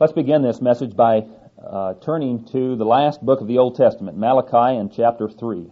Let's begin this message by turning to the last book of the Old Testament, Malachi and chapter 3.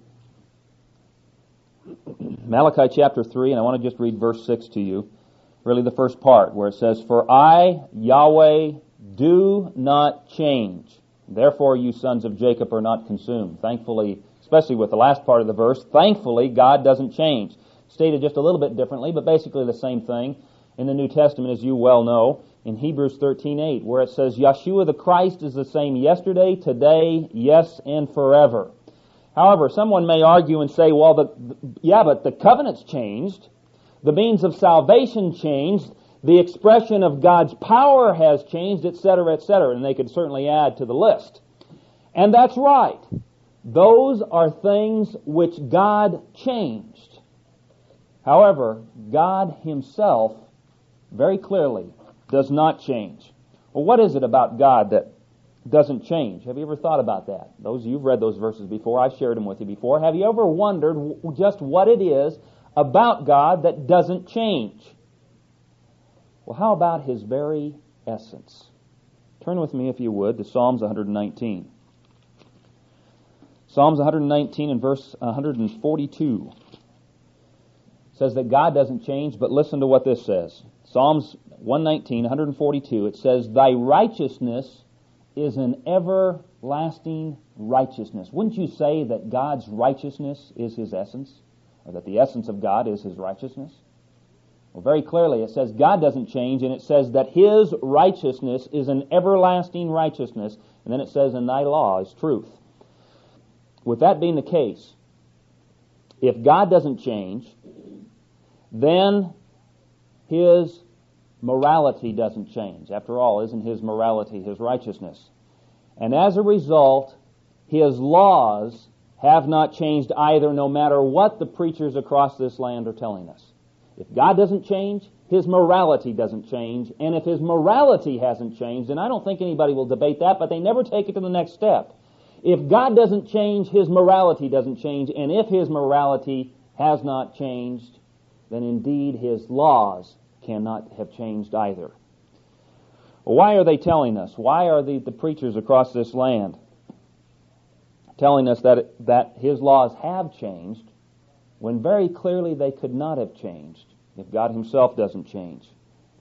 Malachi chapter 3, and I want to just read verse 6 to you, really the first part, where it says, "For I, Yahweh, do not change. Therefore you sons of Jacob are not consumed." Thankfully, especially with the last part of the verse, thankfully God doesn't change. Stated just a little bit differently, but basically the same thing in the New Testament, as you well know, in Hebrews 13:8, where it says, "Yeshua the Christ is the same yesterday, today, yes, and forever." However, someone may argue and say, well, but the covenant's changed, the means of salvation changed, the expression of God's power has changed, etc., etc., and they could certainly add to the list. And that's right. Those are things which God changed. However, God Himself very clearly does not change. Well, what is it about God that doesn't change? Have you ever thought about that? Those of you who've read those verses before, I've shared them with you before. Have you ever wondered just what it is about God that doesn't change? Well, how about His very essence? Turn with me, if you would, to Psalms 119. Psalms 119 and verse 142 says that God doesn't change, but listen to what this says. Psalms 119, 142, it says, "Thy righteousness is an everlasting righteousness." Wouldn't you say that God's righteousness is His essence? Or that the essence of God is His righteousness? Well, very clearly it says God doesn't change, and it says that His righteousness is an everlasting righteousness, and then it says, "And thy law is truth." With that being the case, if God doesn't change, then His morality doesn't change. After all, isn't His morality His righteousness? And as a result, His laws have not changed either, no matter what the preachers across this land are telling us. If God doesn't change, His morality doesn't change. And if His morality hasn't changed, and I don't think anybody will debate that, but they never take it to the next step. If God doesn't change, His morality doesn't change. And if His morality has not changed, then indeed His laws cannot have changed either. Well, why are they telling us? Why are the preachers across this land telling us that His laws have changed when very clearly they could not have changed if God Himself doesn't change?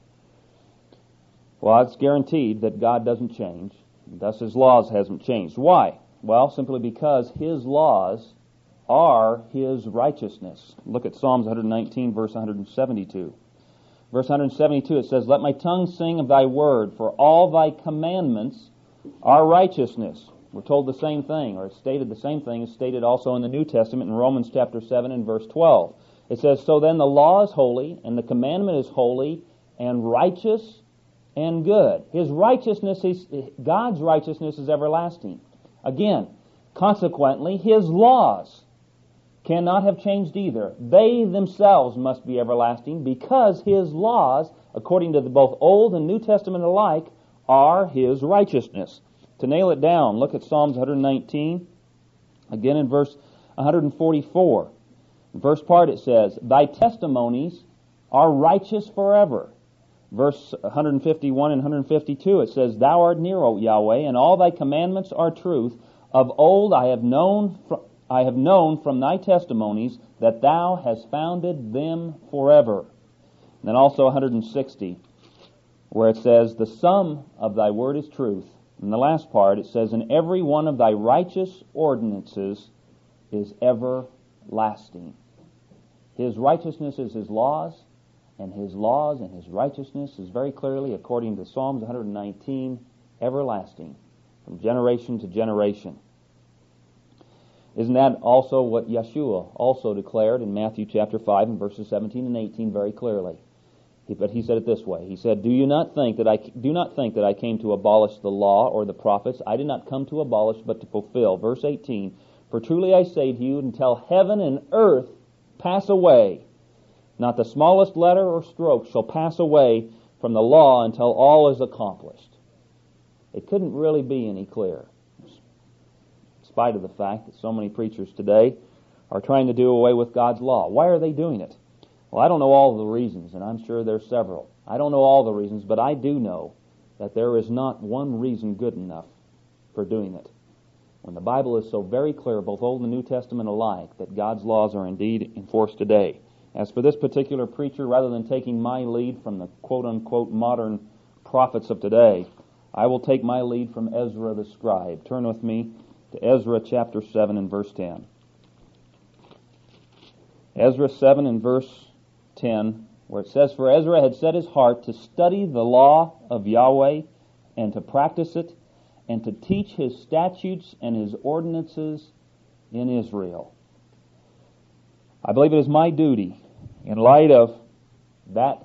Well, it's guaranteed that God doesn't change, thus His laws hasn't changed. Why? Well, simply because His laws are His righteousness. Look at Psalms 119, verse 172. Verse 172, it says, "Let my tongue sing of thy word, for all thy commandments are righteousness." We're told the same thing, or it's stated the same thing is stated also in the New Testament in Romans chapter 7 and verse 12. It says, "So then the law is holy, and the commandment is holy, and righteous, and good." His righteousness, God's righteousness is everlasting. Again, consequently, His laws cannot have changed either. They themselves must be everlasting because His laws, according to both Old and New Testament alike, are His righteousness. To nail it down, look at Psalms 119, again in verse 144. The first part it says, "Thy testimonies are righteous forever." Verse 151 and 152 it says, "Thou art near, O Yahweh, and all thy commandments are truth. Of old I have known from thy testimonies that thou hast founded them forever." And then also 160, where it says, "The sum of thy word is truth." In the last part, it says, "And every one of thy righteous ordinances is everlasting." His righteousness is His laws, and His laws and His righteousness is very clearly, according to Psalms 119, everlasting, from generation to generation. Isn't that also what Yeshua also declared in Matthew chapter 5 and verses 17 and 18 very clearly? But He said it this way. He said, do not think that I came to abolish the law or the prophets. I did not come to abolish, but to fulfill." Verse 18, "For truly I say to you, until heaven and earth pass away, not the smallest letter or stroke shall pass away from the law until all is accomplished." It couldn't really be any clearer, in spite of the fact that so many preachers today are trying to do away with God's law. Why are they doing it? Well, I don't know all the reasons, and I'm sure there's several. I don't know all the reasons, but I do know that there is not one reason good enough for doing it. When the Bible is so very clear, both Old and New Testament alike, that God's laws are indeed enforced today. As for this particular preacher, rather than taking my lead from the quote-unquote modern prophets of today, I will take my lead from Ezra the scribe. Turn with me to Ezra chapter 7 and verse 10. Ezra 7 and verse 10, where it says, "For Ezra had set his heart to study the law of Yahweh, and to practice it, and to teach his statutes and his ordinances in Israel." I believe it is my duty, in light of that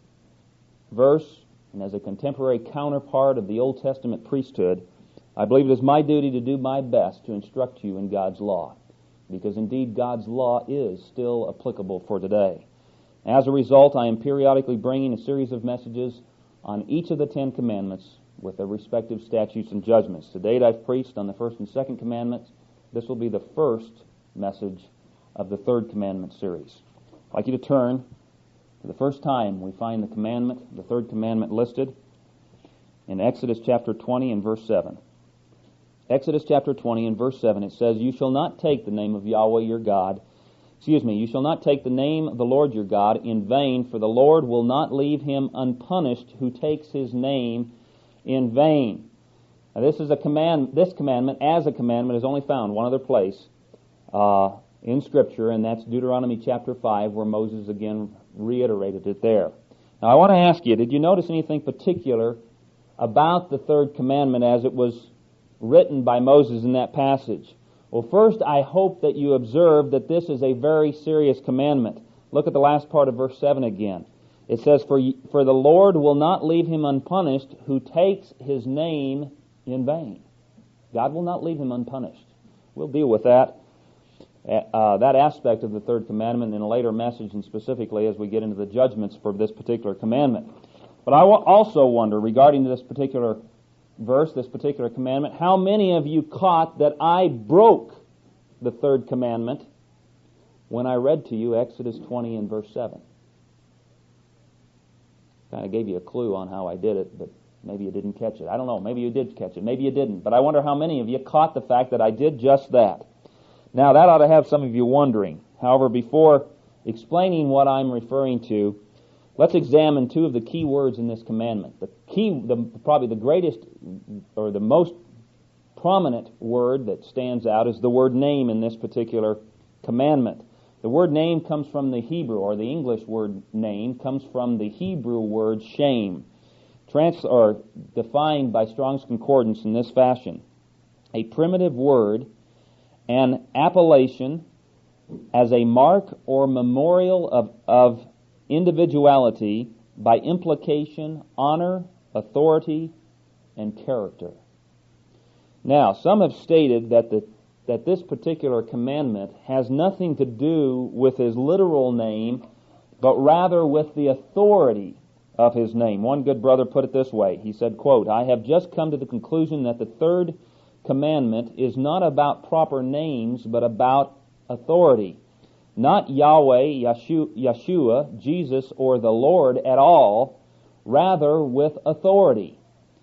verse, and as a contemporary counterpart of the Old Testament priesthood, I believe it is my duty to do my best to instruct you in God's law, because indeed God's law is still applicable for today. As a result, I am periodically bringing a series of messages on each of the 10 Commandments with their respective statutes and judgments. To date, I've preached on the first and second commandments. This will be the first message of the third commandment series. I'd like you to turn to the first time we find the third commandment listed in Exodus chapter 20 and verse 7. Exodus chapter 20 and verse 7, it says, "You shall not take the name of Yahweh your God, you shall not take the name of the Lord your God in vain, for the Lord will not leave him unpunished who takes his name in vain." Now this commandment as a commandment is only found one other place in Scripture, and that's Deuteronomy chapter 5, where Moses again reiterated it there. Now I want to ask you, did you notice anything particular about the third commandment as it was written by Moses in that passage? Well, first, I hope that you observe that this is a very serious commandment. Look at the last part of verse 7 again. It says, For the Lord will not leave him unpunished who takes his name in vain. God will not leave him unpunished. We'll deal with that aspect of the third commandment in a later message, and specifically as we get into the judgments for this particular commandment. But I also wonder, regarding this particular verse, this particular commandment, how many of you caught that I broke the third commandment when I read to you Exodus 20 and verse 7? Kind of gave you a clue on how I did it, but maybe you didn't catch it. I don't know. Maybe you did catch it. Maybe you didn't. But I wonder how many of you caught the fact that I did just that. Now, that ought to have some of you wondering. However, before explaining what I'm referring to, let's examine two of the key words in this commandment. Probably the greatest or the most prominent word that stands out is the word name in this particular commandment. The word name comes from the Hebrew, or the English word name comes from the Hebrew word shame, defined by Strong's Concordance in this fashion: a primitive word, an appellation as a mark or memorial of individuality, by implication, honor, authority, and character. Now, some have stated that this particular commandment has nothing to do with his literal name, but rather with the authority of his name. One good brother put it this way. He said, quote, "I have just come to the conclusion that the third commandment is not about proper names, but about authority. Not Yahweh, Yeshua, Jesus, or the Lord at all, rather with authority."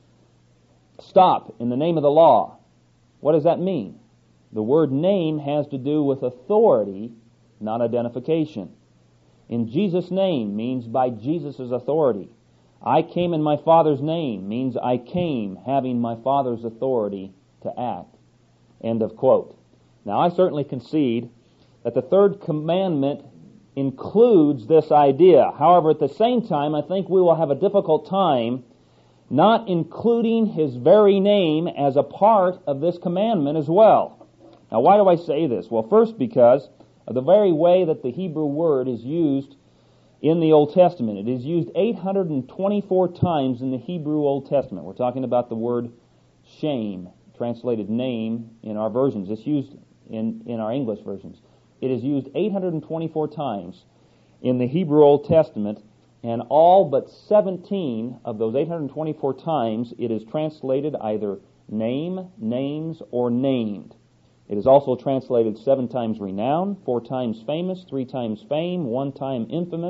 Stop, in the name of the law. What does that mean? The word name has to do with authority, not identification. In Jesus' name means by Jesus' authority. I came in my Father's name means I came having my Father's authority to act. End of quote. Now, I certainly concede that the third commandment includes this idea. However, at the same time, I think we will have a difficult time not including his very name as a part of this commandment as well. Now, why do I say this? Well, first, because of the very way that the Hebrew word is used in the Old Testament. It is used 824 times in the Hebrew Old Testament. We're talking about the word shame, translated name in our versions. It's used in our English versions. It is used 824 times in the Hebrew Old Testament, and all but 17 of those 824 times it is translated either name, names, or named. It is also translated 7 times renown, 4 times famous, 3 times fame, 1 time infamous,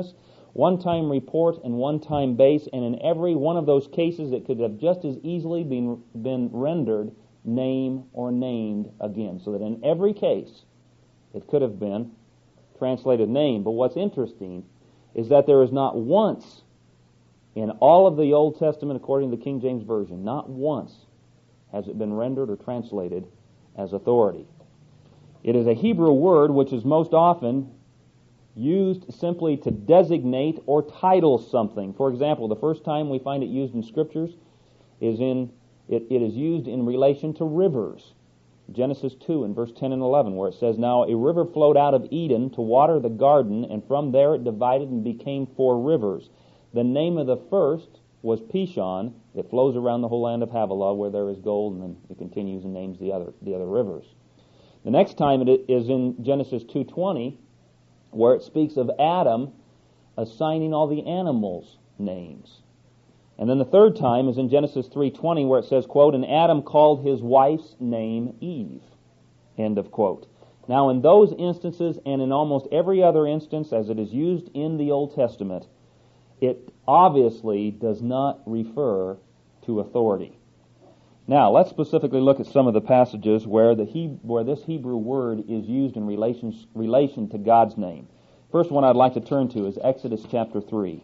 one-time report and one-time base, and in every one of those cases it could have just as easily been rendered name or named again. So that in every case it could have been translated name. But what's interesting is that there is not once in all of the Old Testament, according to the King James Version, not once has it been rendered or translated as authority. It is a Hebrew word which is most often used simply to designate or title something. For example, the first time we find it used in Scriptures is it is used in relation to rivers. Genesis 2 in verse 10 and 11, where it says, "Now a river flowed out of Eden to water the garden, and from there it divided and became 4 rivers. The name of the first was Pishon. It flows around the whole land of Havilah, where there is gold," and then it continues and names the other rivers. The next time it is in Genesis 2:20, where it speaks of Adam assigning all the animals names. And then the third time is in Genesis 3:20, where it says, quote, "And Adam called his wife's name Eve," end of quote. Now in those instances, and in almost every other instance as it is used in the Old Testament, it obviously does not refer to authority. Now let's specifically look at some of the passages where this Hebrew word is used in relation to God's name. First one I'd like to turn to is Exodus chapter 3.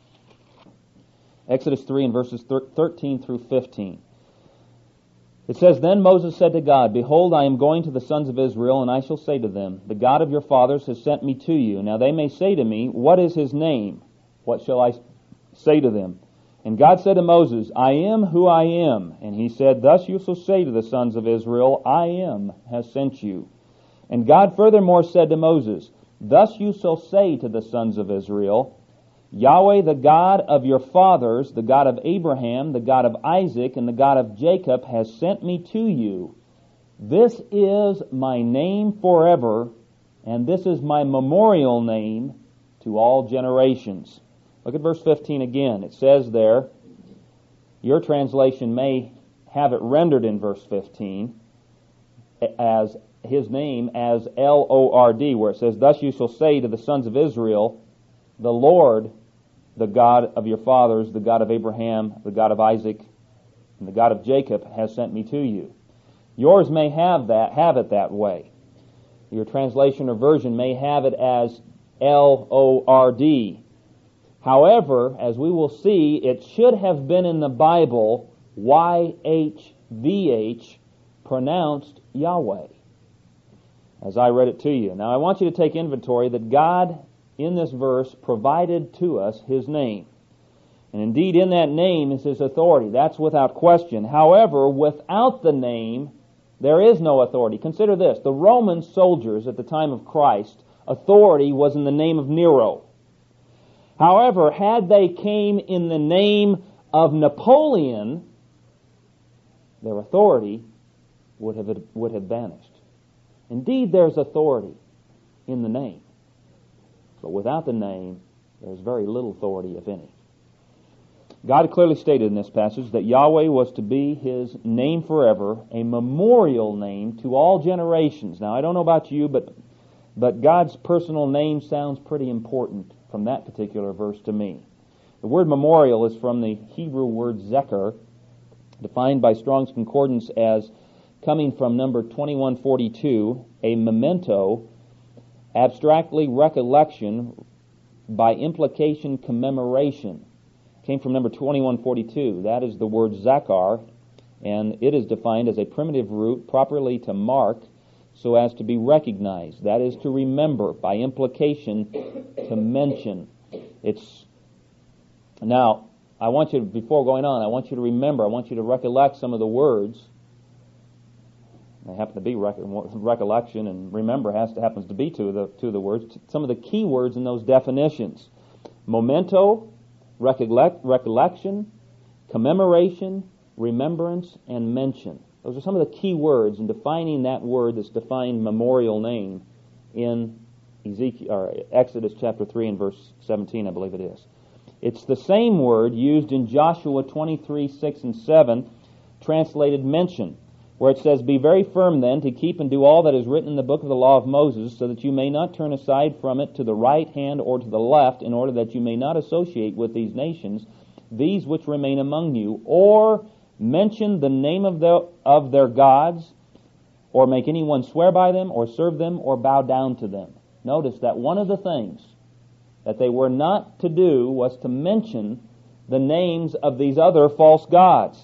Exodus 3 and verses 13 through 15. It says, "Then Moses said to God, Behold, I am going to the sons of Israel, and I shall say to them, The God of your fathers has sent me to you. Now they may say to me, What is his name? What shall I say to them? And God said to Moses, I am who I am. And he said, Thus you shall say to the sons of Israel, I am has sent you. And God furthermore said to Moses, Thus you shall say to the sons of Israel, Yahweh, the God of your fathers, the God of Abraham, the God of Isaac, and the God of Jacob, has sent me to you. This is my name forever, and this is my memorial name to all generations." Look at verse 15 again. It says there, your translation may have it rendered in verse 15 as his name as Lord, where it says, Thus you shall say to the sons of Israel, The Lord, the God of your fathers, the God of Abraham, the God of Isaac, and the God of Jacob has sent me to you. Yours may have it that way. Your translation or version may have it as Lord. However, as we will see, it should have been in the Bible YHVH, pronounced Yahweh, as I read it to you. Now I want you to take inventory that God, in this verse, provided to us his name. And indeed, in that name is his authority. That's without question. However, without the name, there is no authority. Consider this. The Roman soldiers at the time of Christ, authority was in the name of Nero. However, had they came in the name of Napoleon, their authority would have vanished. Indeed, there's authority in the name. But without the name, there's very little authority, if any. God clearly stated in this passage that Yahweh was to be his name forever, a memorial name to all generations. Now, I don't know about you, but God's personal name sounds pretty important from that particular verse to me. The word memorial is from the Hebrew word zecher, defined by Strong's Concordance as coming from number 2142, a memento, abstractly recollection, by implication commemoration. Came from number 2142. That is the word zakar, and it is defined as a primitive root properly to mark so as to be recognized. That is to remember, by implication to mention. Now, I want you, before going on, I want you to remember, I want you to recollect some of the words. They happen to be recollection, and remember happens to be two of the words. Some of the key words in those definitions: memento, recollection, commemoration, remembrance, and mention. Those are some of the key words in defining that word that's defined memorial name in Exodus chapter 3 and verse 17, I believe it is. It's the same word used in Joshua 23, 6 and 7, translated mention. where it says, "Be very firm then to keep and do all that is written in the book of the law of Moses, so that you may not turn aside from it to the right hand or to the left, in order that you may not associate with these nations, these which remain among you, or mention the name of their gods, or make anyone swear by them, or serve them, or bow down to them." Notice that one of the things that they were not to do was to mention the names of these other false gods.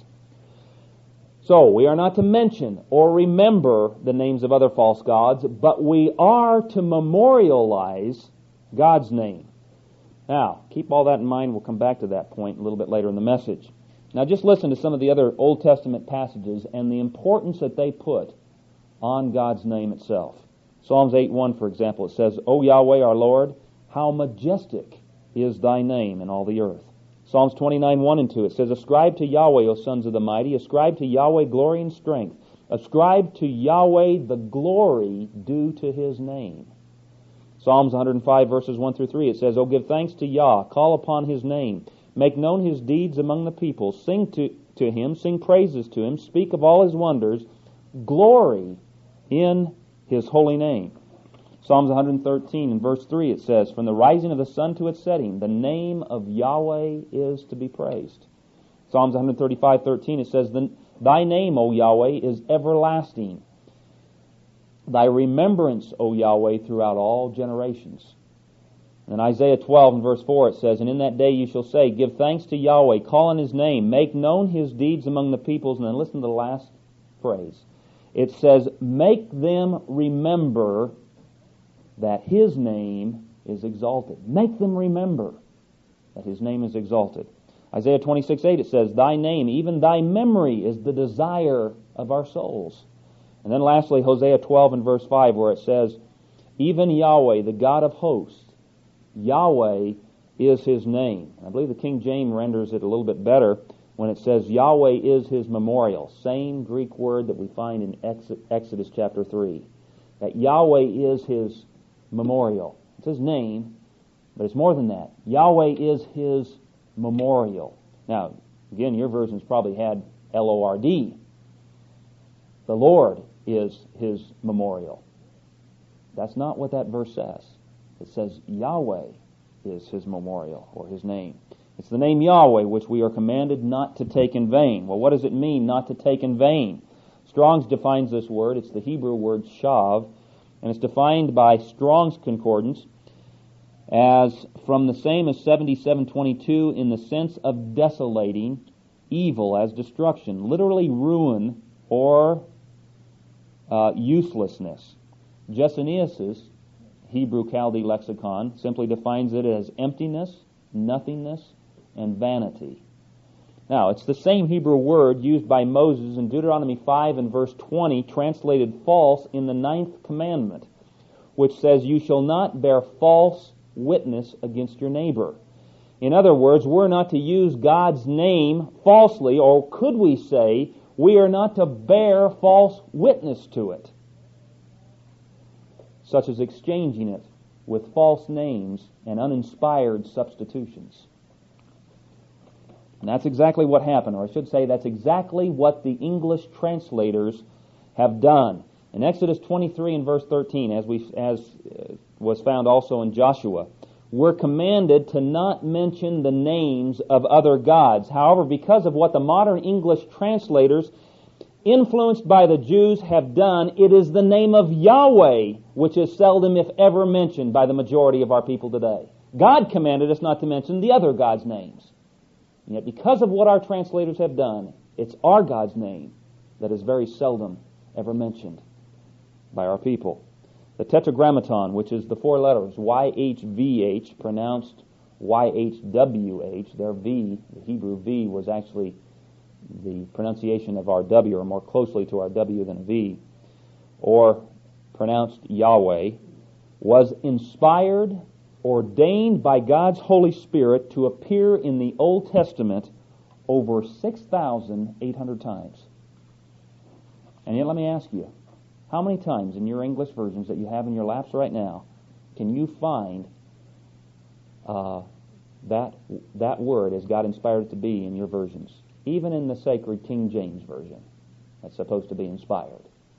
So, we are not to mention or remember the names of other false gods, but we are to memorialize God's name. Now, keep all that in mind. We'll come back to that point a little bit later in the message. Now, just listen to some of the other Old Testament passages and the importance that they put on God's name itself. Psalms 8:1, for example, it says, "O Yahweh our Lord, how majestic is thy name in all the earth." Psalms 29:1 and 2, it says, "Ascribe to Yahweh, O sons of the mighty, ascribe to Yahweh glory and strength. Ascribe to Yahweh the glory due to his name." Psalms 105, verses 1 through 3, it says, "O give thanks to Yah, call upon his name. Make known his deeds among the people. Sing to him, sing praises to him, speak of all his wonders. Glory in his holy name." Psalms 113 and verse 3, it says, "From the rising of the sun to its setting, the name of Yahweh is to be praised." Psalms 135:13, it says, "Thy name, O Yahweh, is everlasting. Thy remembrance, O Yahweh, throughout all generations." In Isaiah 12 and verse 4, it says, "And in that day you shall say, Give thanks to Yahweh, call on his name, make known his deeds among the peoples." And then listen to the last phrase. It says, "Make them remember that his name is exalted." Make them remember that his name is exalted. Isaiah 26:8, it says, "Thy name, even thy memory, is the desire of our souls." And then lastly, Hosea 12 and verse 5, where it says, "Even Yahweh, the God of hosts, Yahweh is his name." I believe the King James renders it a little bit better when it says, "Yahweh is his memorial." Same Greek word that we find in Exodus chapter 3. That Yahweh is his memorial. It's his name, but it's more than that. Yahweh is his memorial. Now, again, your versions probably had Lord. The Lord is his memorial. That's not what that verse says. It says Yahweh is his memorial, or his name. It's the name Yahweh which we are commanded not to take in vain. Well, what does it mean, not to take in vain? Strong's defines this word. It's the Hebrew word shav, and it's defined by Strong's Concordance as from the same as 7722 in the sense of desolating, evil as destruction, literally ruin or uselessness. Gesenius's Hebrew Chaldee lexicon simply defines it as emptiness, nothingness, and vanity. Now, it's the same Hebrew word used by Moses in Deuteronomy 5 and verse 20, translated false in the 9th commandment, which says, "You shall not bear false witness against your neighbor." In other words, we're not to use God's name falsely, or could we say, we are not to bear false witness to it, such as exchanging it with false names and uninspired substitutions. And that's exactly what happened, or I should say that's exactly what the English translators have done. In Exodus 23 and verse 13, as was found also in Joshua, we're commanded to not mention the names of other gods. However, because of what the modern English translators, influenced by the Jews, have done, it is the name of Yahweh which is seldom, if ever, mentioned by the majority of our people today. God commanded us not to mention the other gods' names. And yet, because of what our translators have done, it's our God's name that is very seldom ever mentioned by our people. The Tetragrammaton, which is the 4 letters YHVH, pronounced YHWH, their V, the Hebrew V, was actually the pronunciation of our W, or more closely to our W than a V, or pronounced Yahweh, was inspired, ordained by God's Holy Spirit to appear in the Old Testament over 6,800 times. And yet let me ask you, how many times in your English versions that you have in your laps right now can you find that word as God inspired it to be in your versions? Even in the sacred King James Version. that's supposed to be inspired.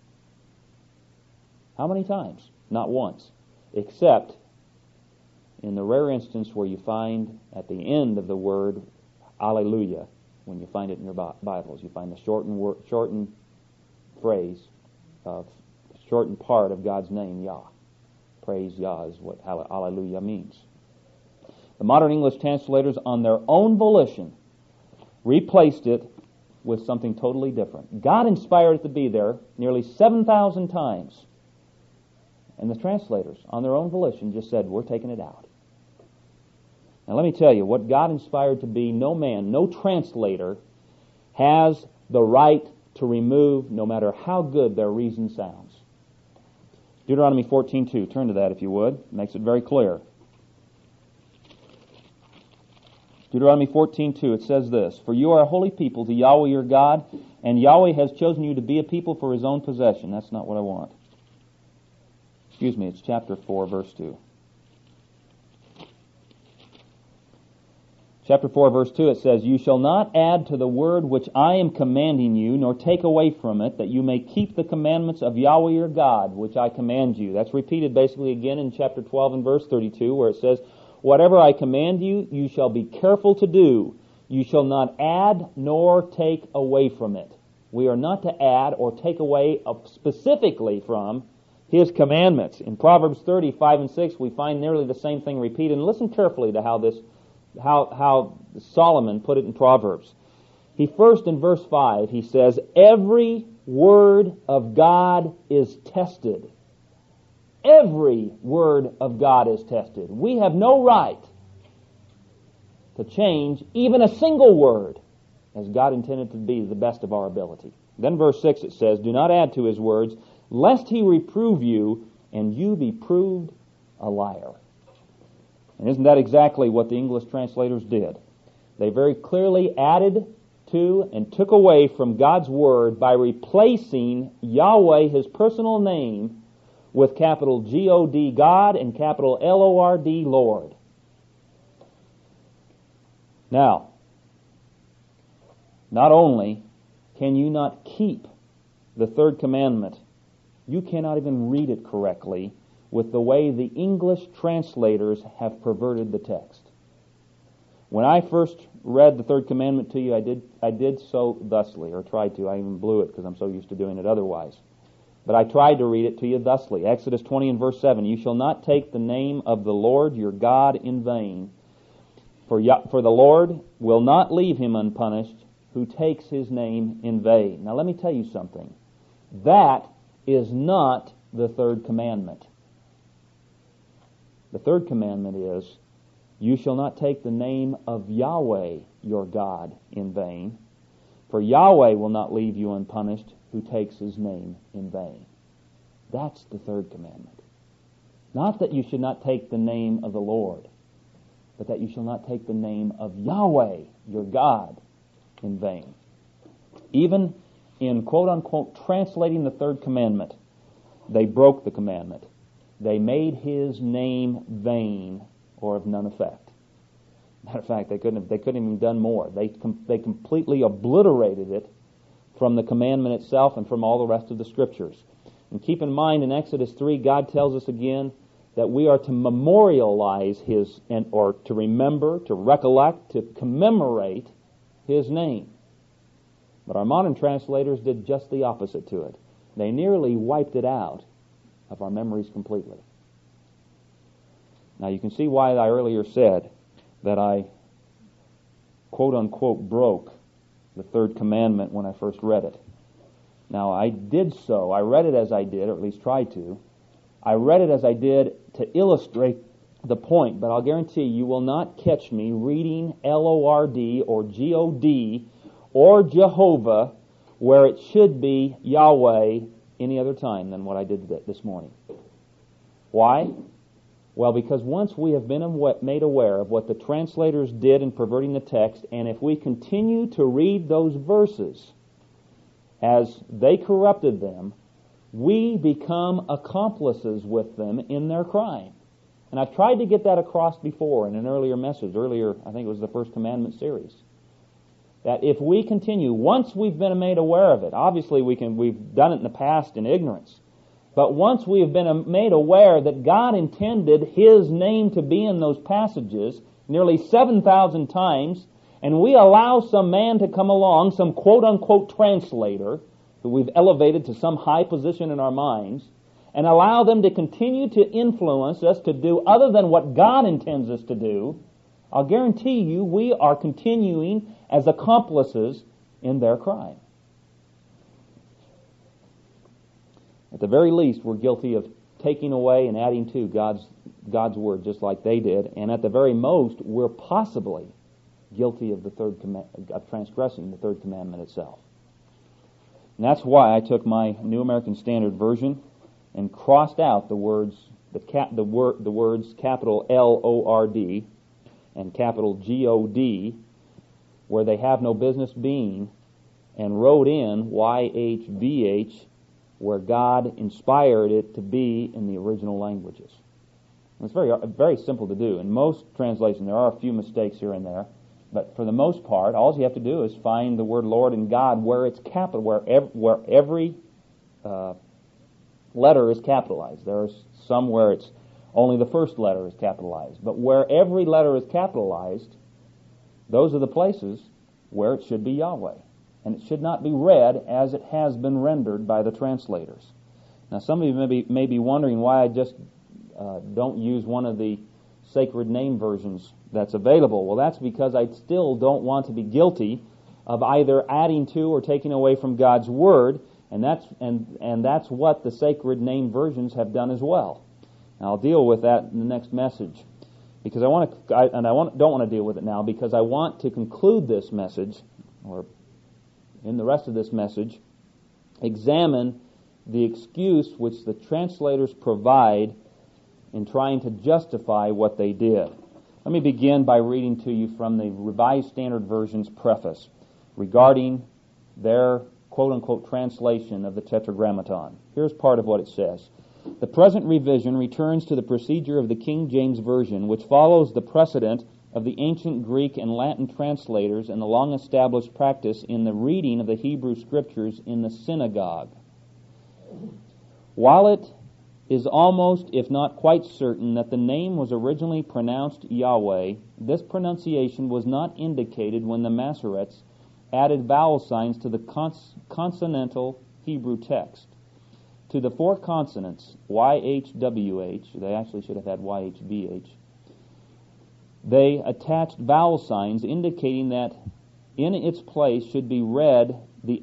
How many times? Not once. Except in the rare instance where you find at the end of the word Alleluia, when you find it in your Bibles, you find the shortened phrase of shortened part of God's name, Yah. Praise Yah is what Alleluia means. The modern English translators, on their own volition, replaced it with something totally different. God inspired it to be there nearly 7,000 times. And the translators, on their own volition, just said, we're taking it out. Now let me tell you, what God inspired to be, no man, no translator has the right to remove, no matter how good their reason sounds. Deuteronomy 14:2. Turn to that if you would. It makes it very clear. Deuteronomy 14:2. It says this, For you are a holy people to Yahweh your God, and Yahweh has chosen you to be a people for His own possession. That's not what I want. Excuse me, it's chapter 4, verse 2. Chapter 4, verse 2, it says, You shall not add to the word which I am commanding you, nor take away from it, that you may keep the commandments of Yahweh your God, which I command you. That's repeated basically again in chapter 12 and verse 32, where it says, Whatever I command you, you shall be careful to do. You shall not add nor take away from it. We are not to add or take away specifically from His commandments. In Proverbs 30:5 and 6, we find nearly the same thing repeated. And listen carefully to how Solomon put it in Proverbs. He first, in verse 5, he says, Every word of God is tested. Every word of God is tested. We have no right to change even a single word as God intended to be the best of our ability. Then verse 6 it says, Do not add to His words, lest He reprove you, and you be proved a liar. And isn't that exactly what the English translators did? They very clearly added to and took away from God's Word by replacing Yahweh, His personal name, with capital G-O-D, God, and capital L-O-R-D, Lord. Now, not only can you not keep the third commandment, you cannot even read it correctly with the way the English translators have perverted the text. When I first read the third commandment to you, I did so thusly, or tried to. I even blew it because I'm so used to doing it otherwise. But I tried to read it to you thusly. Exodus 20 and verse 7, You shall not take the name of the Lord your God in vain, for the Lord will not leave him unpunished who takes His name in vain. Now let me tell you something. That is not the third commandment. The third commandment is, You shall not take the name of Yahweh your God in vain, for Yahweh will not leave you unpunished who takes His name in vain. That's the third commandment. Not that you should not take the name of the Lord, but that you shall not take the name of Yahweh your God in vain. Even in quote-unquote translating the third commandment, they broke the commandment. They made His name vain or of none effect. Matter of fact, they couldn't even done more. They completely obliterated it from the commandment itself and from all the rest of the Scriptures. And keep in mind, in Exodus 3, God tells us again that we are to memorialize His, or to remember, to recollect, to commemorate His name. But our modern translators did just the opposite to it. They nearly wiped it out of our memories completely. Now you can see why I earlier said that I quote-unquote broke the third commandment when I first read it. Now I did so. I read it as I did, or at least tried to. I read it as I did to illustrate the point, but I'll guarantee you will not catch me reading L-O-R-D or G-O-D or Jehovah where it should be Yahweh any other time than what I did this morning. Why? Well, because once we have been made aware of what the translators did in perverting the text, and if we continue to read those verses as they corrupted them, we become accomplices with them in their crime. And I've tried to get that across before in an earlier message, I think it was the First Commandment series, that if we continue, once we've been made aware of it, obviously we've done it in the past in ignorance, but once we have been made aware that God intended His name to be in those passages nearly 7,000 times, and we allow some man to come along, some quote-unquote translator, who we've elevated to some high position in our minds, and allow them to continue to influence us to do other than what God intends us to do, I'll guarantee you we are continuing as accomplices in their crime. At the very least, we're guilty of taking away and adding to God's word, just like they did. And at the very most, we're possibly guilty of of transgressing the third commandment itself. And that's why I took my New American Standard Version and crossed out the words capital Lord and capital God, where they have no business being, and wrote in YHVH, where God inspired it to be in the original languages. It's very, very simple to do. In most translations, there are a few mistakes here and there, but for the most part, all you have to do is find the word Lord and God where it's capital, where every letter is capitalized. There's some where it's only the first letter is capitalized, but where every letter is capitalized, those are the places where it should be Yahweh. And it should not be read as it has been rendered by the translators. Now, some of you may be wondering why I just don't use one of the sacred name versions that's available. Well, that's because I still don't want to be guilty of either adding to or taking away from God's Word, and that's what the sacred name versions have done as well. Now, I'll deal with that in the next message, because don't want to deal with it now, because I want to conclude this message, or in the rest of this message, examine the excuse which the translators provide in trying to justify what they did. Let me begin by reading to you from the Revised Standard Version's preface regarding their quote-unquote translation of the Tetragrammaton. Here's part of what it says. The present revision returns to the procedure of the King James Version, which follows the precedent of the ancient Greek and Latin translators and the long-established practice in the reading of the Hebrew Scriptures in the synagogue. While it is almost, if not quite certain, that the name was originally pronounced Yahweh, this pronunciation was not indicated when the Masoretes added vowel signs to the consonantal Hebrew text. To the four consonants, YHWH, they actually should have had YHVH, they attached vowel signs indicating that in its place should be read the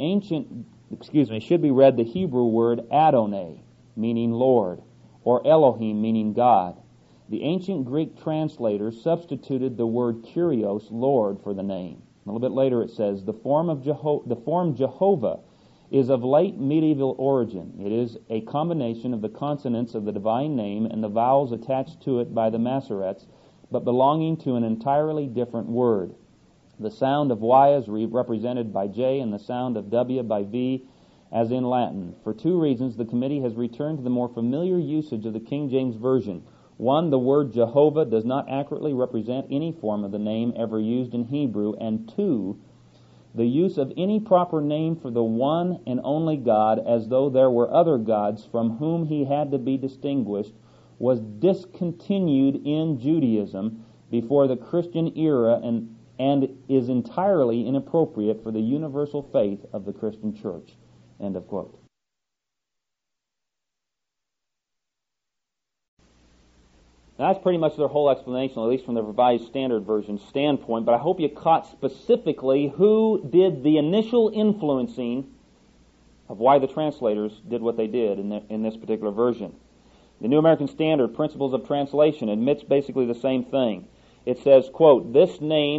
Hebrew word Adonai, meaning Lord, or Elohim, meaning God. The ancient Greek translators substituted the word Kyrios, Lord, for the name. A little bit later it says, the form Jehovah is of late medieval origin. It is a combination of the consonants of the divine name and the vowels attached to it by the Masoretes, but belonging to an entirely different word. The sound of Y is represented by J and the sound of W by V, as in Latin. For two reasons, the committee has returned to the more familiar usage of the King James Version. One, the word Jehovah does not accurately represent any form of the name ever used in Hebrew, and two, the use of any proper name for the one and only God, as though there were other gods from whom he had to be distinguished, was discontinued in Judaism before the Christian era and is entirely inappropriate for the universal faith of the Christian church. End of quote. Now, that's pretty much their whole explanation, at least from the Revised Standard Version standpoint, but I hope you caught specifically who did the initial influencing of why the translators did what they did in this particular version. The New American Standard Principles of Translation admits basically the same thing. It says, quote, there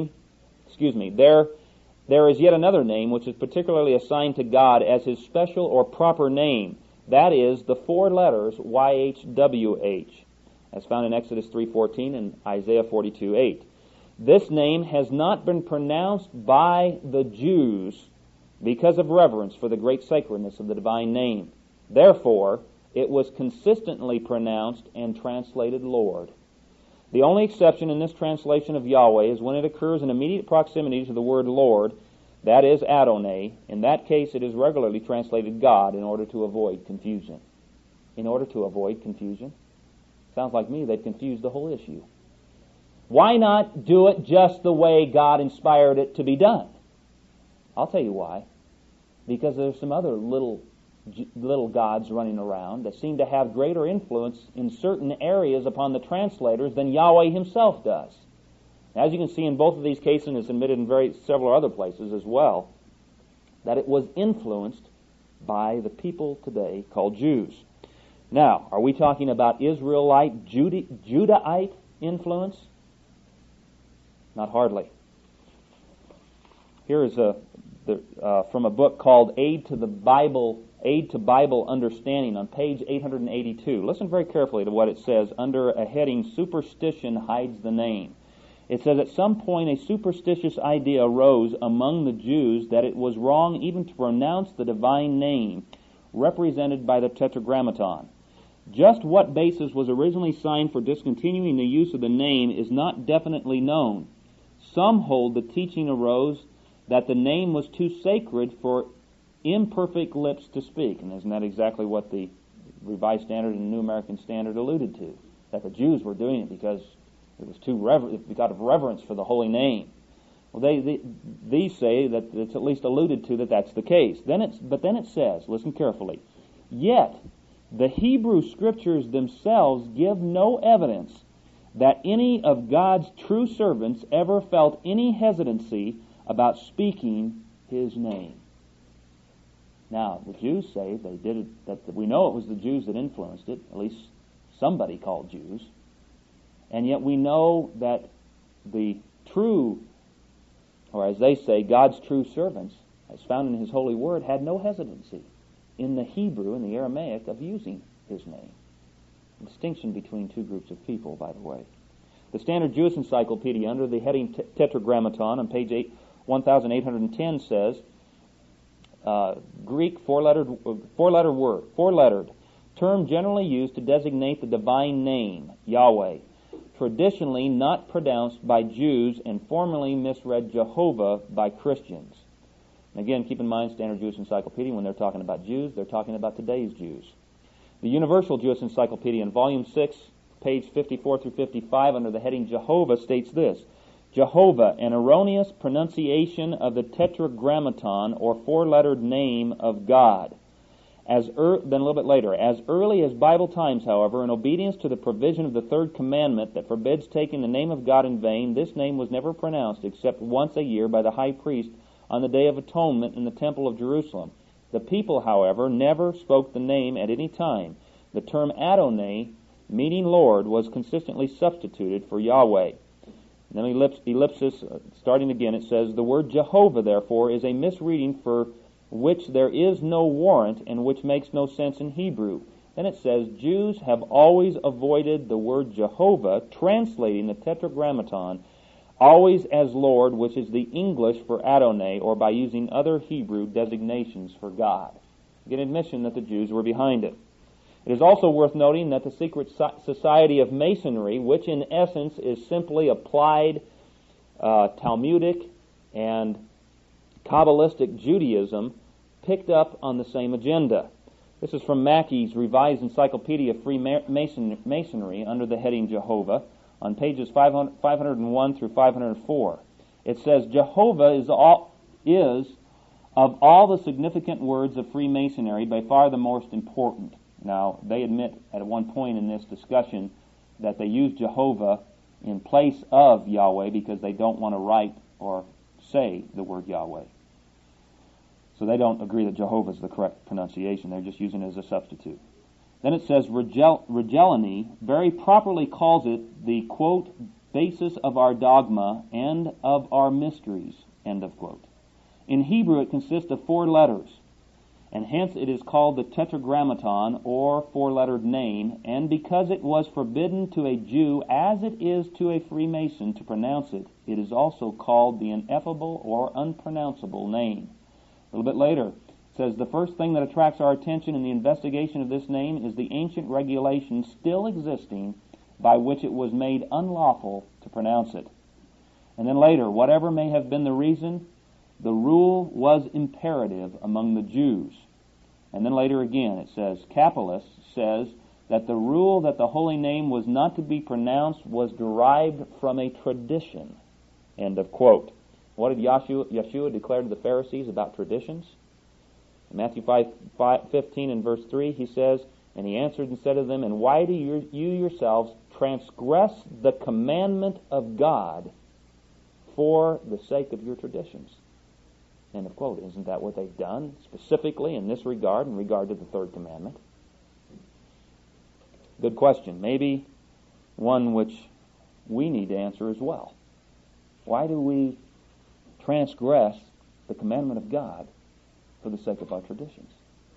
is yet another name which is particularly assigned to God as his special or proper name. That is the four letters YHWH, as found in Exodus 3:14 and Isaiah 42:8. This name has not been pronounced by the Jews because of reverence for the great sacredness of the divine name. Therefore, it was consistently pronounced and translated Lord. The only exception in this translation of Yahweh is when it occurs in immediate proximity to the word Lord. That is Adonai. In that case, it is regularly translated God in order to avoid confusion. In order to avoid confusion? Sounds like me, they've confused the whole issue. Why not do it just the way God inspired it to be done? I'll tell you why. Because there's some other little gods running around that seem to have greater influence in certain areas upon the translators than Yahweh himself does. As you can see in both of these cases, and it's admitted in several other places as well, that it was influenced by the people today called Jews. Now, are we talking about Israelite, Judahite influence? Not hardly. Here is from a book called Aid to Bible Understanding on page 882. Listen very carefully to what it says under a heading, Superstition Hides the Name. It says, at some point a superstitious idea arose among the Jews that it was wrong even to pronounce the divine name represented by the Tetragrammaton. Just what basis was originally assigned for discontinuing the use of the name is not definitely known. Some hold the teaching arose that the name was too sacred for imperfect lips to speak. And isn't that exactly what the Revised Standard and the New American Standard alluded to? That the Jews were doing it because it was too out of reverence for the holy name. Well, these say that it's at least alluded to that that's the case. But then it says, listen carefully, yet the Hebrew Scriptures themselves give no evidence that any of God's true servants ever felt any hesitancy about speaking His name. Now, the Jews say they did it, that we know it was the Jews that influenced it, at least somebody called Jews, and yet we know that the true, or as they say, God's true servants, as found in His holy word, had no hesitancy in the Hebrew and the Aramaic of using His name. A distinction between two groups of people, by the way. The Standard Jewish Encyclopedia, under the heading Tetragrammaton, on page 1810, says, Greek four-lettered, term generally used to designate the divine name, Yahweh, traditionally not pronounced by Jews and formerly misread Jehovah by Christians. And again, keep in mind, Standard Jewish Encyclopedia, when they're talking about Jews, they're talking about today's Jews. The Universal Jewish Encyclopedia, in volume 6, page 54 through 55, under the heading Jehovah, states this: Jehovah, an erroneous pronunciation of the Tetragrammaton, or four-lettered name of God. Then a little bit later, as early as Bible times, however, in obedience to the provision of the third commandment that forbids taking the name of God in vain, this name was never pronounced except once a year by the high priest on the Day of Atonement in the Temple of Jerusalem. The people, however, never spoke the name at any time. The term Adonai, meaning Lord, was consistently substituted for Yahweh. And then ellipsis, starting again, it says, the word Jehovah, therefore, is a misreading for which there is no warrant and which makes no sense in Hebrew. Then it says, Jews have always avoided the word Jehovah, translating the Tetragrammaton always as Lord, which is the English for Adonai, or by using other Hebrew designations for God. Again, admission that the Jews were behind it. It is also worth noting that the secret society of Masonry, which in essence is simply applied Talmudic and Kabbalistic Judaism, picked up on the same agenda. This is from Mackey's Revised Encyclopedia of Freemasonry under the heading Jehovah, on pages 501 through 504. It says, Jehovah is of all the significant words of Freemasonry by far the most important. Now, they admit at one point in this discussion that they use Jehovah in place of Yahweh because they don't want to write or say the word Yahweh. So they don't agree that Jehovah is the correct pronunciation. They're just using it as a substitute. Then it says, Regellany very properly calls it the, quote, basis of our dogma and of our mysteries, end of quote. In Hebrew, it consists of 4 letters, and hence it is called the Tetragrammaton, or four-lettered name, and because it was forbidden to a Jew as it is to a Freemason to pronounce it, it is also called the ineffable or unpronounceable name. A little bit later, it says, the first thing that attracts our attention in the investigation of this name is the ancient regulation still existing by which it was made unlawful to pronounce it. And then later, whatever may have been the reason, The rule was imperative among the Jews. And then later again it says, Capellus says that the rule that the holy name was not to be pronounced was derived from a tradition. End of quote. What did Yeshua declare to the Pharisees about traditions? In Matthew 5:15 and verse 3, he says, and he answered and said to them, and why do you yourselves transgress the commandment of God for the sake of your traditions? End of quote. Isn't that what they've done specifically in this regard, in regard to the third commandment? Good question. Maybe one which we need to answer as well. Why do we transgress the commandment of God for the sake of our traditions?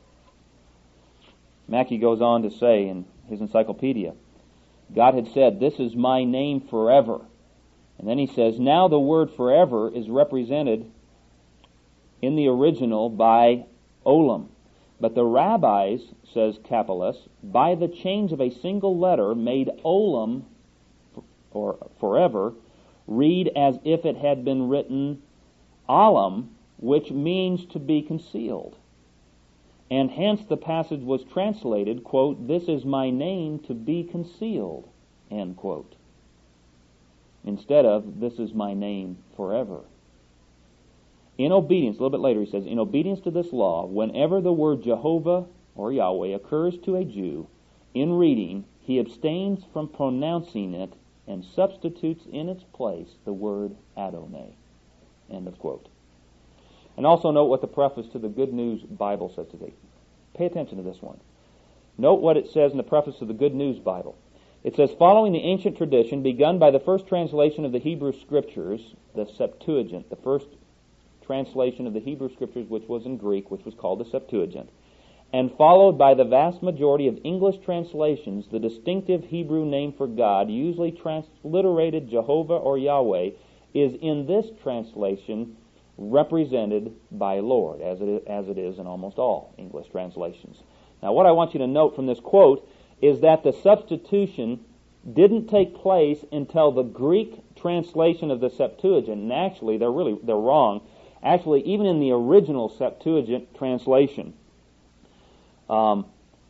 Mackey goes on to say in his encyclopedia, God had said, this is my name forever. And then he says, now the word forever is represented in the original by olam. But the rabbis, says Capellus, by the change of a single letter made olam, or forever, read as if it had been written alam, which means to be concealed. And hence the passage was translated, quote, this is my name to be concealed, end quote, instead of this is my name forever. In obedience, a little bit later he says, in obedience to this law, whenever the word Jehovah or Yahweh occurs to a Jew in reading, he abstains from pronouncing it and substitutes in its place the word Adonai. End of quote. And also note what the preface to the Good News Bible says today. Pay attention to this one. Note what it says in the preface to the Good News Bible. It says, following the ancient tradition begun by the first translation of the Hebrew Scriptures, the Septuagint, the first translation of the Hebrew Scriptures, which was in Greek, which was called the Septuagint, and followed by the vast majority of English translations, the distinctive Hebrew name for God, usually transliterated Jehovah or Yahweh, is in this translation represented by Lord, as it is in almost all English translations. Now, what I want you to note from this quote is that the substitution didn't take place until the Greek translation of the Septuagint, and actually they're wrong. Actually, even in the original Septuagint translation, the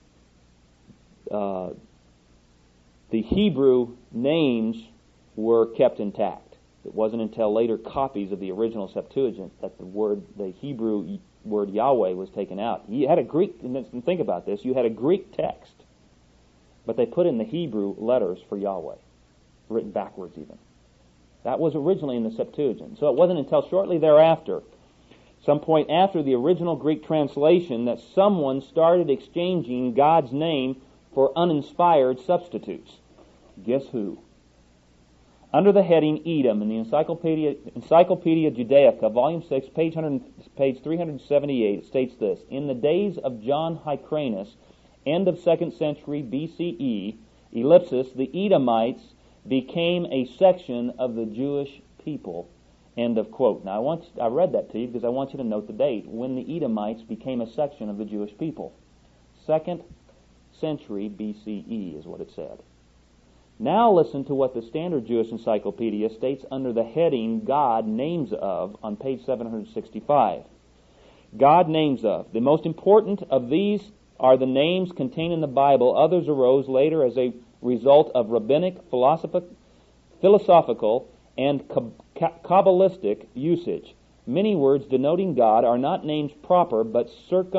Hebrew names were kept intact. It wasn't until later copies of the original Septuagint that the Hebrew word Yahweh was taken out. You had a Greek, and think about this, you had a Greek text, but they put in the Hebrew letters for Yahweh, written backwards even. That was originally in the Septuagint. So it wasn't until shortly thereafter, some point after the original Greek translation, that someone started exchanging God's name for uninspired substitutes. Guess who? Under the heading Edom in the Encyclopedia Judaica, Volume 6, page 378, it states this: in the days of John Hyrcanus, end of 2nd century BCE, ellipsis, the Edomites became a section of the Jewish people, end of quote. Now, I read that to you because I want you to note the date, when the Edomites became a section of the Jewish people. 2nd century BCE is what it said. Now listen to what the Standard Jewish Encyclopedia states under the heading God Names Of on page 765. God Names Of. The most important of these are the names contained in the Bible. Others arose later as a result of rabbinic, philosophical, and Kabbalistic usage. Many words denoting God are not names proper, but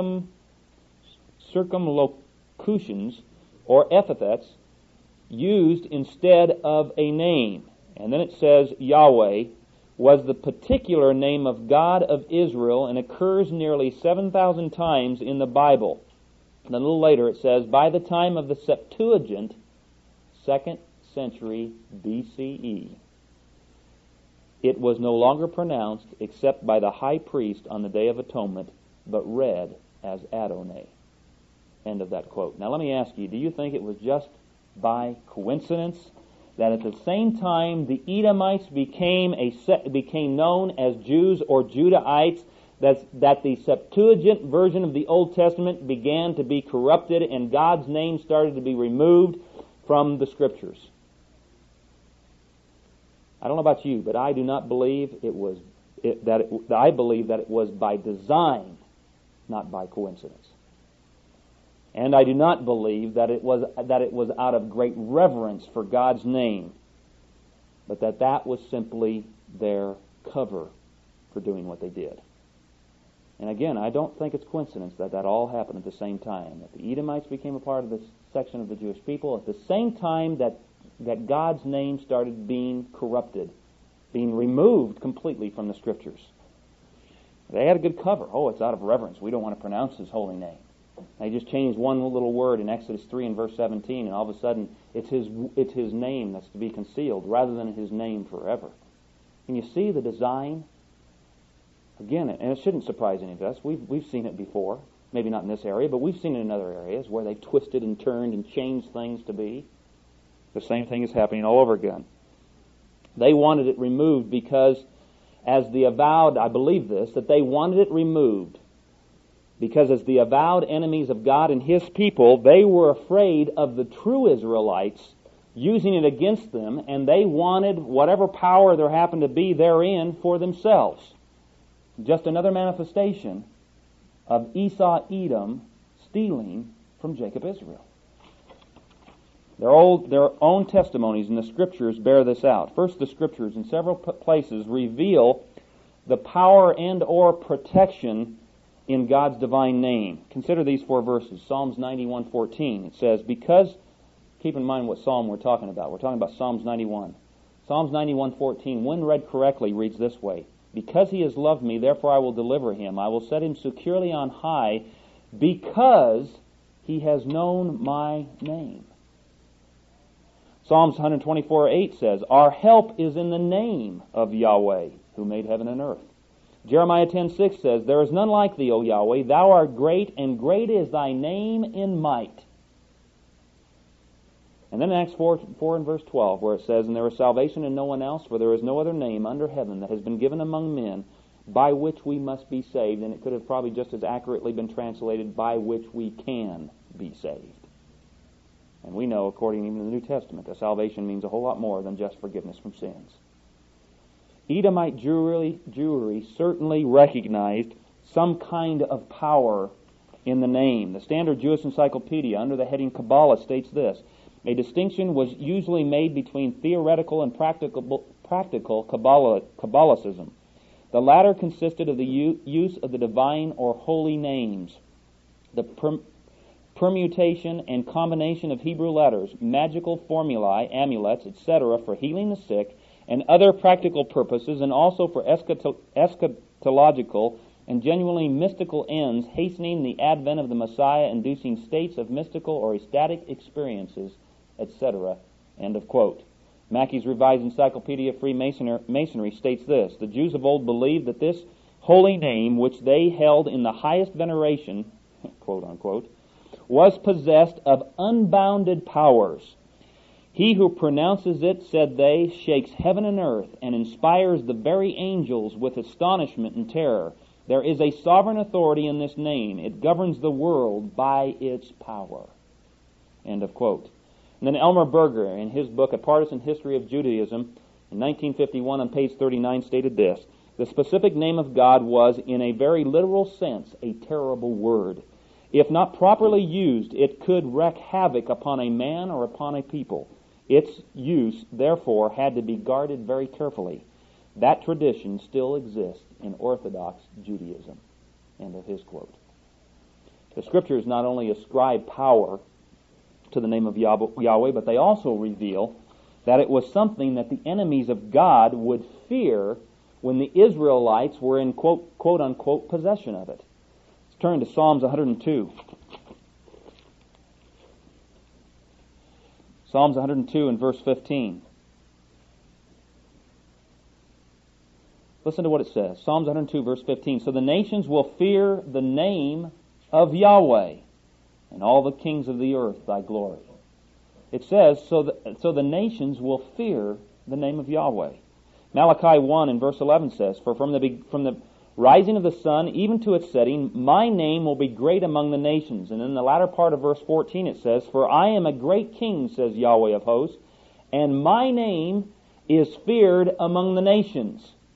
circumlocutions or epithets used instead of a name. And then it says Yahweh was the particular name of God of Israel and occurs nearly 7,000 times in the Bible. And a little later it says, by the time of the Septuagint, 2nd century BCE, it was no longer pronounced except by the high priest on the Day of Atonement, but read as Adonai. End of that quote. Now let me ask you, do you think it was just by coincidence that at the same time the Edomites became known as Jews or Judahites, that the Septuagint version of the Old Testament began to be corrupted and God's name started to be removed from the Scriptures? I don't know about you, but I do not believe it was I believe that it was by design, not by coincidence. And I do not believe that it was out of great reverence for God's name, but that was simply their cover for doing what they did. And again, I don't think it's coincidence that all happened at the same time, that the Edomites became a part of this section of the Jewish people at the same time that God's name started being corrupted, being removed completely from the Scriptures. They had a good cover. Oh, it's out of reverence. We don't want to pronounce His holy name. They just changed one little word in Exodus 3 and verse 17, and all of a sudden it's His name that's to be concealed rather than His name forever. Can you see the design? Again, and it shouldn't surprise any of us. We've seen it before. Maybe not in this area, but we've seen it in other areas where they've twisted and turned and changed things to be. The same thing is happening all over again. They wanted it removed because, as the avowed, I believe this, that they wanted it removed because as the avowed enemies of God and His people, they were afraid of the true Israelites using it against them, and they wanted whatever power there happened to be therein for themselves. Just another manifestation of Esau, Edom, stealing from Jacob, Israel. Their own testimonies in the Scriptures bear this out. First, the Scriptures in several places reveal the power and or protection in God's divine name. Consider these 4 verses. Psalms 91:14. It says, because, keep in mind what psalm we're talking about. We're talking about Psalms 91. Psalms 91:14, when read correctly, reads this way. Because He has loved me, therefore I will deliver him. I will set him securely on high, because He has known my name. Psalms 124:8 says, our help is in the name of Yahweh, who made heaven and earth. Jeremiah 10:6 says, there is none like Thee, O Yahweh. Thou art great, and great is Thy name in might. And then in Acts 4 and verse 12, where it says, and there is salvation in no one else, for there is no other name under heaven that has been given among men by which we must be saved. And it could have probably just as accurately been translated, by which we can be saved. And we know, according even to the New Testament, that salvation means a whole lot more than just forgiveness from sins. Edomite Jewry certainly recognized some kind of power in the name. The Standard Jewish Encyclopedia, under the heading Kabbalah, states this: a distinction was usually made between theoretical and practical Kabbalicism. The latter consisted of the use of the divine or holy names, the permutation and combination of Hebrew letters, magical formulae, amulets, etc., for healing the sick, and other practical purposes, and also for eschatological and genuinely mystical ends, hastening the advent of the Messiah, inducing states of mystical or ecstatic experiences, etc. End of quote. Mackey's Revised Encyclopedia of Freemasonry states this: the Jews of old believed that this holy name, which they held in the highest veneration, quote unquote, was possessed of unbounded powers. He who pronounces it, said they, shakes heaven and earth and inspires the very angels with astonishment and terror. There is a sovereign authority in this name. It governs the world by its power. End of quote. And then Elmer Berger, in his book, A Partisan History of Judaism, in 1951 on page 39, stated this: the specific name of God was, in a very literal sense, a terrible word. If not properly used, it could wreak havoc upon a man or upon a people. Its use, therefore, had to be guarded very carefully. That tradition still exists in Orthodox Judaism. End of his quote. The Scriptures not only ascribe power to the name of Yahweh, but they also reveal that it was something that the enemies of God would fear when the Israelites were in quote-unquote possession of it. Let's turn to Psalms 102. Psalms 102 and verse 15. Listen to what it says. Psalms 102 verse 15. So the nations will fear the name of Yahweh, and all the kings of the earth thy glory. It says, so the nations will fear the name of Yahweh. Malachi 1 and verse 11 says, for from the rising of the sun even to its setting, my name will be great among the nations. And in the latter part of verse 14 it says, for I am a great king, says Yahweh of hosts, and my name is feared among the nations.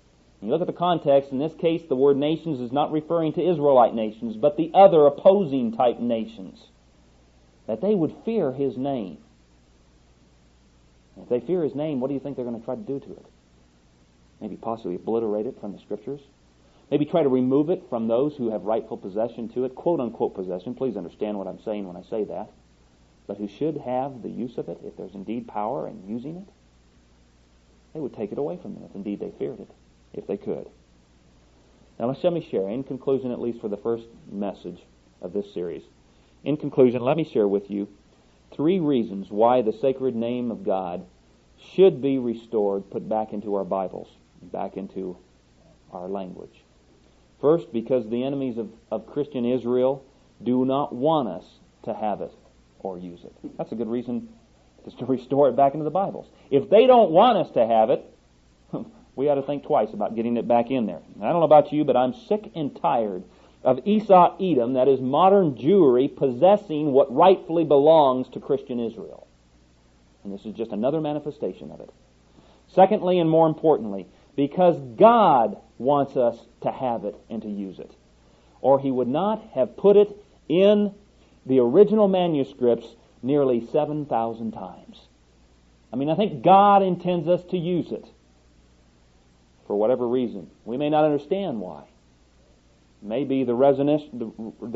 You look at the context, in this case the word nations is not referring to Israelite nations, but the other opposing type nations, that they would fear His name. If they fear His name, what do you think they're going to try to do to it? Maybe possibly obliterate it from the Scriptures? Maybe try to remove it from those who have rightful possession to it, quote-unquote possession. Please understand what I'm saying when I say that. But who should have the use of it, if there's indeed power in using it. They would take it away from them if indeed they feared it, if they could. Now let me share, in conclusion at least for the first message of this series, in conclusion, let me share with you 3 reasons why the sacred name of God should be restored, put back into our Bibles, back into our language. First, because the enemies of Christian Israel do not want us to have it or use it. That's a good reason just to restore it back into the Bibles. If they don't want us to have it, we ought to think twice about getting it back in there. I don't know about you, but I'm sick and tired of Esau Edom, that is modern Jewry, possessing what rightfully belongs to Christian Israel. And this is just another manifestation of it. Secondly, and more importantly, because God wants us to have it and to use it. Or He would not have put it in the original manuscripts nearly 7,000 times. I mean, I think God intends us to use it for whatever reason. We may not understand why. Maybe the resonating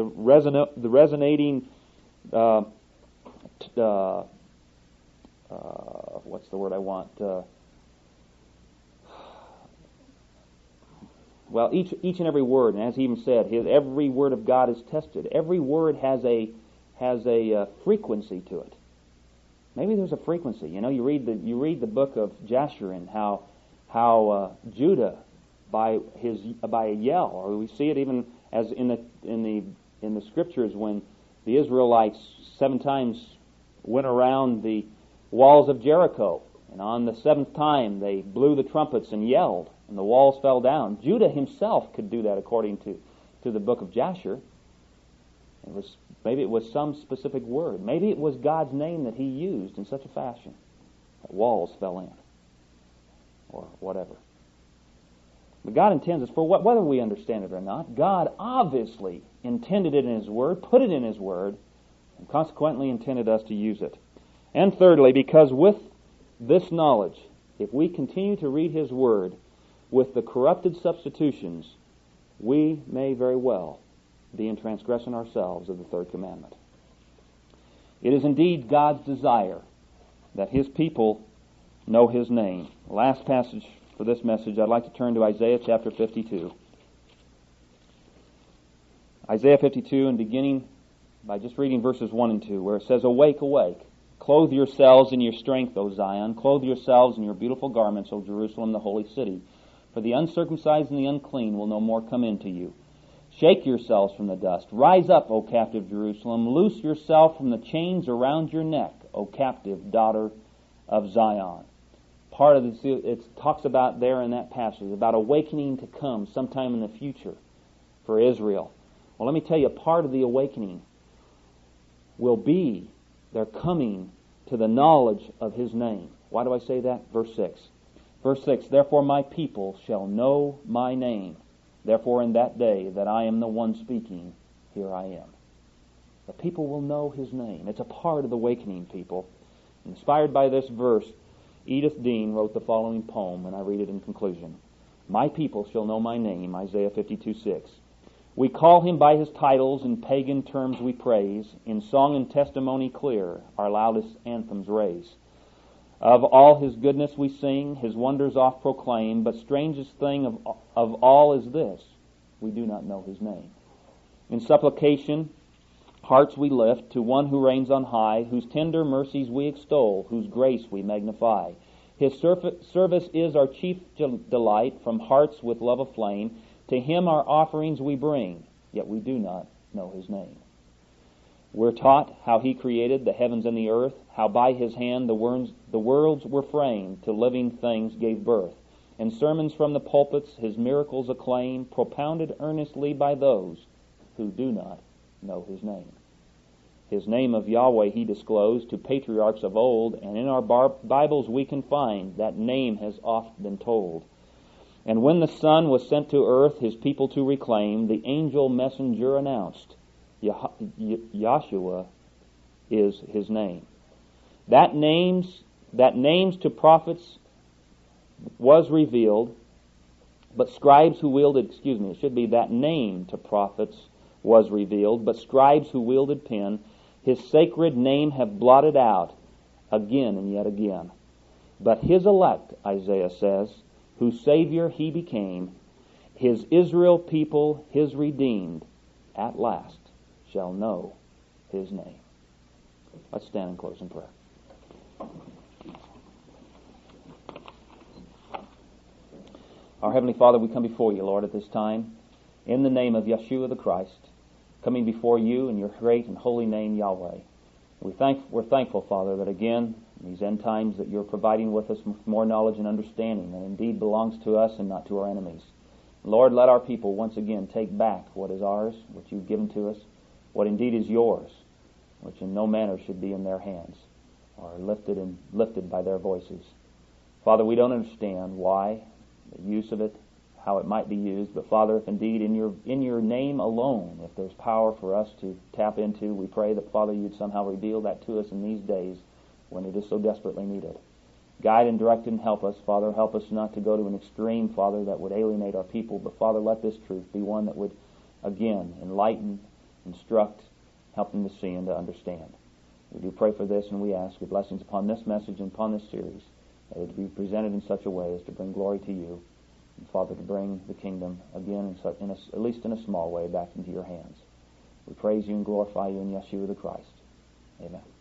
what's the word I want? Well, each and every word, and as he even said, every word of God is tested. Every word has a frequency to it. Maybe there's a frequency. You know, you read the book of Jasher and how Judah by a yell, or we see it even as in the scriptures when the Israelites 7 times went around the walls of Jericho, and on the 7th time they blew the trumpets and yelled, and the walls fell down. Judah himself could do that according to the book of Jasher. Maybe it was some specific word. Maybe it was God's name that He used in such a fashion that walls fell in, or whatever. But God intends us for whether we understand it or not. God obviously intended it in His Word, put it in His Word, and consequently intended us to use it. And thirdly, because with this knowledge, if we continue to read His Word with the corrupted substitutions, we may very well be in transgression ourselves of the third commandment. It is indeed God's desire that His people know His name. Last passage for this message, I'd like to turn to Isaiah chapter 52. Isaiah 52, and beginning by just reading verses 1 and 2, where it says, "Awake, awake, clothe yourselves in your strength, O Zion, clothe yourselves in your beautiful garments, O Jerusalem, the holy city. For the uncircumcised and the unclean will no more come into you. Shake yourselves from the dust. Rise up, O captive Jerusalem. Loose yourself from the chains around your neck, O captive daughter of Zion." Part of this, it talks about there in that passage, about awakening to come sometime in the future for Israel. Well, let me tell you, part of the awakening will be their coming to the knowledge of His name. Why do I say that? Verse 6. Verse 6, "Therefore my people shall know my name. Therefore in that day that I am the one speaking, here I am." The people will know His name. It's a part of the awakening, people. Inspired by this verse, Edith Dean wrote the following poem, and I read it in conclusion. "My people shall know my name," Isaiah 52:6. "We call Him by His titles, in pagan terms we praise, in song and testimony clear, our loudest anthems raise. Of all His goodness we sing, His wonders oft proclaim, but strangest thing of all is this, we do not know His name. In supplication, hearts we lift to one who reigns on high, whose tender mercies we extol, whose grace we magnify. His service is our chief delight, from hearts with love aflame. To Him our offerings we bring, yet we do not know His name. We're taught how He created the heavens and the earth, how by His hand the worlds were framed, to living things gave birth. And sermons from the pulpits His miracles acclaim, propounded earnestly by those who do not know His name. His name of Yahweh He disclosed to patriarchs of old, and in our Bibles we can find that name has oft been told. And when the Son was sent to earth, his people to reclaim, the angel messenger announced, Yahshua is his name. That names to prophets was revealed, but scribes who wielded, it should be that name to prophets was revealed, but scribes who wielded pen, his sacred name have blotted out again and yet again. But his elect, Isaiah says, whose Savior he became, his Israel people, his redeemed, at last shall know his name. Let's stand and close in prayer. Our Heavenly Father, we come before you, Lord, at this time, in the name of Yeshua the Christ, coming before you in your great and holy name, Yahweh. We're thankful, Father, that again, in these end times, that you're providing with us more knowledge and understanding that indeed belongs to us and not to our enemies. Lord, let our people once again take back what is ours, what you've given to us, what indeed is yours, which in no manner should be in their hands, or lifted by their voices. Father, we don't understand why, the use of it, how it might be used, but Father, if indeed in your name alone, if there's power for us to tap into, we pray that, Father, you'd somehow reveal that to us in these days when it is so desperately needed. Guide and direct and help us, Father. Help us not to go to an extreme, Father, that would alienate our people, but Father, let this truth be one that would, again, enlighten, instruct, help them to see and to understand. We do pray for this, and we ask your blessings upon this message and upon this series, that it be presented in such a way as to bring glory to you, and Father, to bring the kingdom again, at least in a small way, back into your hands. We praise you and glorify you in Yeshua the Christ. Amen.